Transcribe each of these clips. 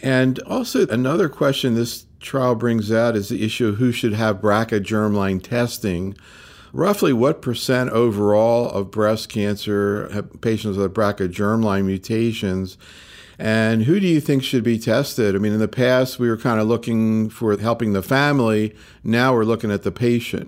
And also another question this trial brings out is the issue of who should have BRCA germline testing. Roughly what percent overall of breast cancer have patients with BRCA germline mutations? And who do you think should be tested? I mean, in the past, we were kind of looking for helping the family. Now we're looking at the patient.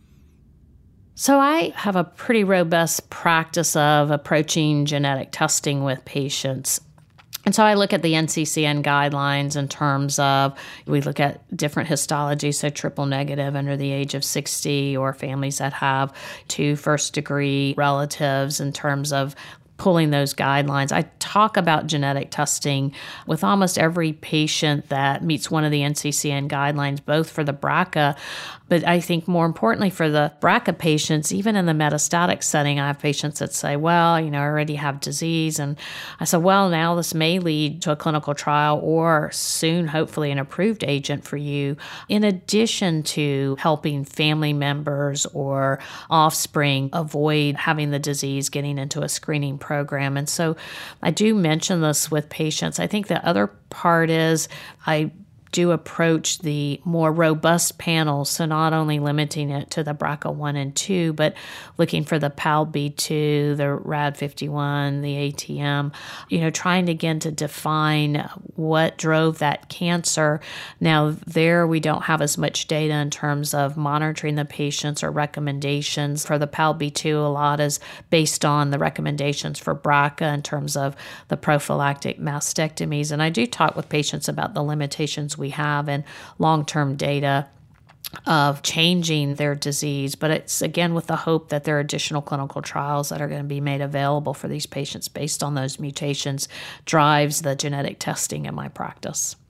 So I have a pretty robust practice of approaching genetic testing with patients. And so I look at the NCCN guidelines in terms of, we look at different histologies, so triple negative under the age of 60, or families that have 2 first-degree relatives in terms of pulling those guidelines. I talk about genetic testing with almost every patient that meets one of the NCCN guidelines, both for the BRCA, but I think more importantly for the BRCA patients, even in the metastatic setting, I have patients that say, well, I already have disease. And I said, well, now this may lead to a clinical trial or soon, hopefully, an approved agent for you, in addition to helping family members or offspring avoid having the disease, getting into a screening program. And so I do mention this with patients. I think the other part is I do approach the more robust panels, so not only limiting it to the BRCA1 and 2, but looking for the PALB2, the RAD51, the ATM, trying again to define what drove that cancer. Now, there we don't have as much data in terms of monitoring the patients or recommendations. For the PALB2, a lot is based on the recommendations for BRCA in terms of the prophylactic mastectomies. And I do talk with patients about the limitations we have in long-term data of changing their disease. But it's, again, with the hope that there are additional clinical trials that are going to be made available for these patients based on those mutations, drives the genetic testing in my practice.